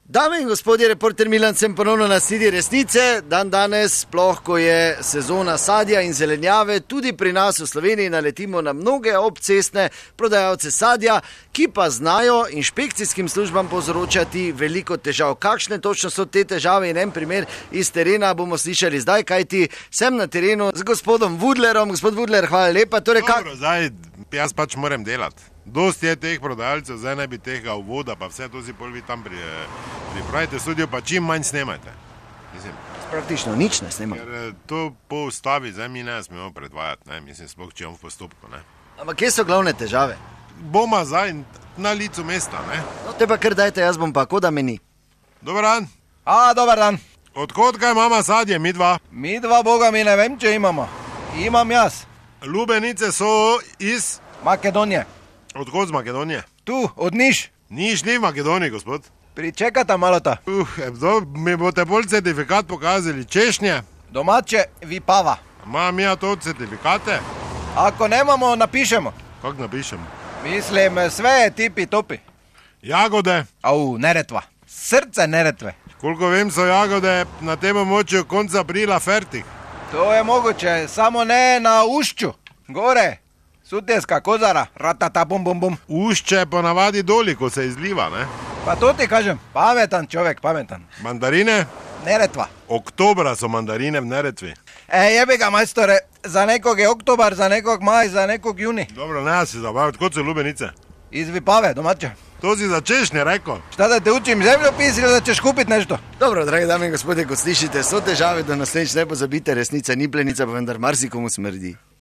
Dame in gospodje, reporter Milan sem ponovno na Stidi resnice. Danes, sploh ko je sezona sadja in zelenjave, tudi pri nas v Sloveniji naletimo na mnoge obcestne prodajalce sadja, ki pa znajo inšpekcijskim službam povzročati veliko težav. Kakšne točno so te težave in en primer iz terena bomo slišali zdaj, kajti sem na terenu z gospodom Vudlerom. Gospod Vudler, hvala lepa. Dobro, zdaj jaz pač moram delati. Dosti je teh prodajalcev, zdaj ne bi tega uvoda, pa vse to si pol vi tam pripravite studio, pa čim manj snemajte. Praktično nič ne snemamo. Ker to po ustavi zdaj mi ne smemo predvajati, ne? Mislim, sploh če v postopku. Ne? Ampak kje so glavne težave? Bomo zdaj na licu mesta. Ne? No, te pa kar dajte, jaz bom pa, ko da meni. Dobar dan. Dobar dan. Odkot kaj imamo sadje, mi dva? Mi dva, boga mi ne vem, če imamo. Imam jaz. Lubenice so iz Makedonije. Odkot z Makedonije? Tu, od Niš. Niš ni v Makedoniji, gospod. Pričekata malo ta. Mi boste bolj certifikat pokazali. Češnje? Domače Vipava. Imam ja to certifikate? Ako nemamo, napišemo. Kako napišemo? Mislim, sve tipi topi. Jagode? Neretva. Srce Neretve. Koliko vem, so jagode na tem območju konca aprila fertik. To je mogoče, samo ne na Ušću. Gore. Sutjeska kozara, ratata bum bum bum. Ušće ponavadi doli, ko se izliva, ne? Pa to ti kažem, pametan čovjek, pametan. Mandarine? Neretva. Oktobra so mandarine v Neretvi. Jebi ga, majstore, za nekog je oktobar, za nekog maj, za nekog juni. Dobro, ne si zabaviti, kot so lubenice? Iz Vipave, domače. To si za češnje rekel. Šta da te učim zemljopis ili da ćeš kupiti nešto? Dobro, dragi dame in gospodje, kot slišite, so težave, do naslednjič ne pozabite, resnica ni plenica, pa vendar marsikomu smrdi.